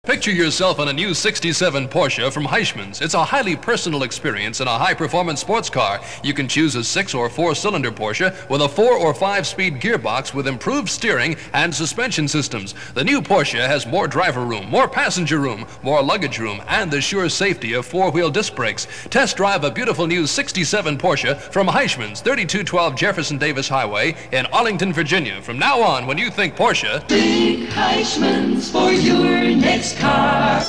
Picture yourself in a new 67 Porsche from Heisman's. It's a highly personal experience in a high-performance sports car. You can choose a 6 or 4-cylinder Porsche with a 4 or 5-speed gearbox with improved steering and suspension systems. The new Porsche has more driver room, more passenger room, more luggage room, and the sure safety of 4-wheel disc brakes. Test drive a beautiful new 67 Porsche from Heisman's, 3212 Jefferson Davis Highway in Arlington, Virginia. From now on, when you think Porsche, think Heisman's for your next car.